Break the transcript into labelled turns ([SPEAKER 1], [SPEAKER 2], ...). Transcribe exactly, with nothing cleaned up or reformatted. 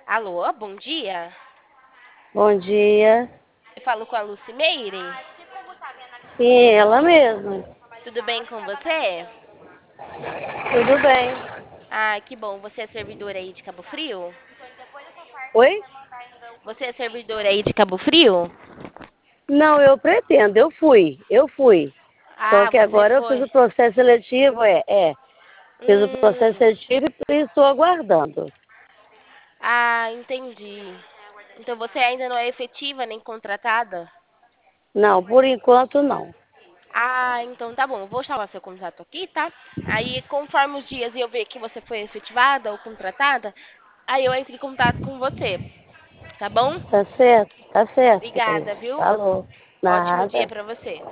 [SPEAKER 1] Alô, bom dia.
[SPEAKER 2] Bom dia.
[SPEAKER 1] Eu falo com a Lucimeire.
[SPEAKER 2] Sim, ela mesma.
[SPEAKER 1] Tudo bem com você?
[SPEAKER 2] Tudo bem.
[SPEAKER 1] Ah, que bom. Você é servidora aí de Cabo Frio?
[SPEAKER 2] Oi?
[SPEAKER 1] Você é servidora aí de Cabo Frio?
[SPEAKER 2] Não, eu pretendo, eu fui, eu fui. Só
[SPEAKER 1] Ah,
[SPEAKER 2] que
[SPEAKER 1] você
[SPEAKER 2] agora eu fiz
[SPEAKER 1] foi.
[SPEAKER 2] o processo seletivo, é, é. Fiz o processo
[SPEAKER 1] Hum.
[SPEAKER 2] seletivo e estou aguardando.
[SPEAKER 1] Ah, entendi. Então você ainda não é efetiva nem contratada?
[SPEAKER 2] Não, por enquanto não.
[SPEAKER 1] Ah, então tá bom. Eu vou chamar seu contato aqui, tá? Aí, conforme os dias e eu ver que você foi efetivada ou contratada, aí eu entro em contato com você, tá bom?
[SPEAKER 2] Tá certo? Tá certo,
[SPEAKER 1] Obrigada,
[SPEAKER 2] querida.
[SPEAKER 1] viu?
[SPEAKER 2] Falou.
[SPEAKER 1] Ótimo dia
[SPEAKER 2] Nada.
[SPEAKER 1] pra você.